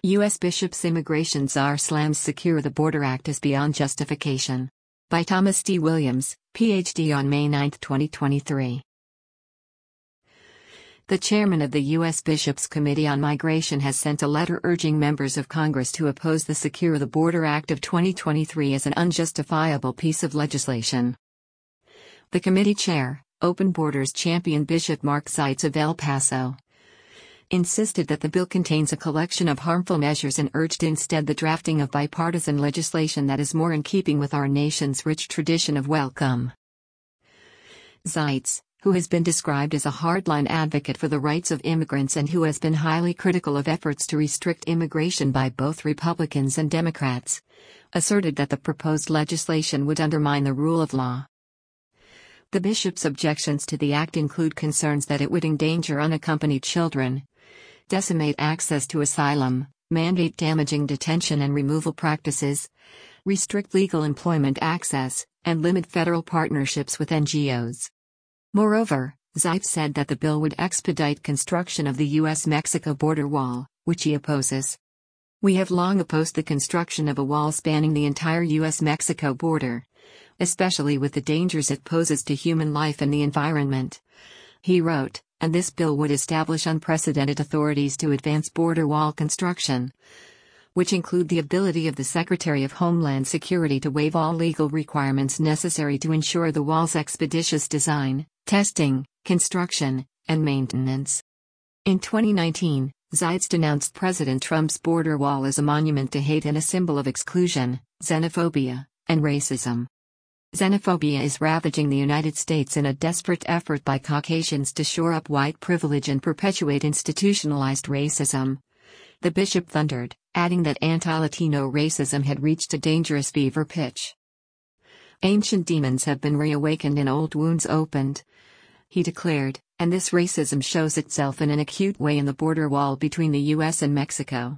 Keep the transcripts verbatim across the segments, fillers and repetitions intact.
U S Bishops Immigration Czar slams Secure the Border Act as beyond justification. By Thomas D. Williams, P H D on May ninth, twenty twenty-three. The chairman of the U S Bishops Committee on Migration has sent a letter urging members of Congress to oppose the Secure the Border Act of twenty twenty-three as an unjustifiable piece of legislation. The committee chair, Open Borders champion Bishop Mark Zeitz of El Paso, insisted that the bill contains a collection of harmful measures and urged instead the drafting of bipartisan legislation that is more in keeping with our nation's rich tradition of welcome. Zeitz, who has been described as a hardline advocate for the rights of immigrants and who has been highly critical of efforts to restrict immigration by both Republicans and Democrats, asserted that the proposed legislation would undermine the rule of law. The bishop's objections to the act include concerns that it would endanger unaccompanied children, decimate access to asylum, mandate damaging detention and removal practices, restrict legal employment access, and limit federal partnerships with N G Os. Moreover, Zeitz said that the bill would expedite construction of the U S Mexico border wall, which he opposes. We have long opposed the construction of a wall spanning the entire U S Mexico border, especially with the dangers it poses to human life and the environment, he wrote, and this bill would establish unprecedented authorities to advance border wall construction, which include the ability of the Secretary of Homeland Security to waive all legal requirements necessary to ensure the wall's expeditious design, testing, construction, and maintenance. In twenty nineteen, Zeitz denounced President Trump's border wall as a monument to hate and a symbol of exclusion, xenophobia, and racism. Xenophobia is ravaging the United States in a desperate effort by Caucasians to shore up white privilege and perpetuate institutionalized racism, the bishop thundered, adding that anti-Latino racism had reached a dangerous fever pitch. Ancient demons have been reawakened and old wounds opened, he declared, and this racism shows itself in an acute way in the border wall between the U S and Mexico.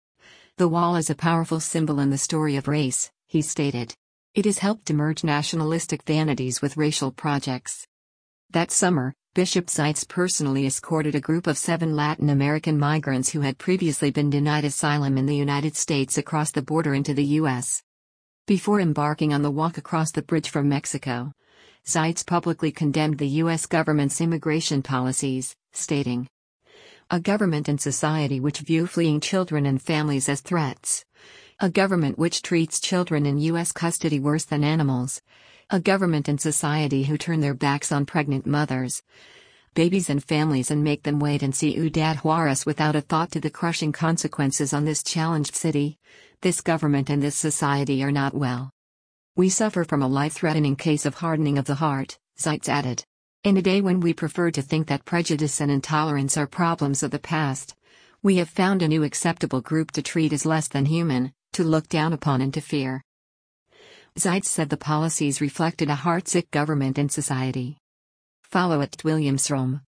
The wall is a powerful symbol in the story of race, he stated. It has helped to merge nationalistic vanities with racial projects. That summer, Bishop Zeitz personally escorted a group of seven Latin American migrants who had previously been denied asylum in the United States across the border into the U S. Before embarking on the walk across the bridge from Mexico, Zeitz publicly condemned the U S government's immigration policies, stating, "A government and society which view fleeing children and families as threats. A government which treats children in U S custody worse than animals. A government and society who turn their backs on pregnant mothers, babies and families and make them wait and see Ciudad Juarez without a thought to the crushing consequences on this challenged city. This government and this society are not well. We suffer from a life-threatening case of hardening of the heart," Zeitz added. "In a day when we prefer to think that prejudice and intolerance are problems of the past, we have found a new acceptable group to treat as less than human, to look down upon and to fear." Zeitz said the policies reflected a heartsick government and society. Follow at Williams Rome.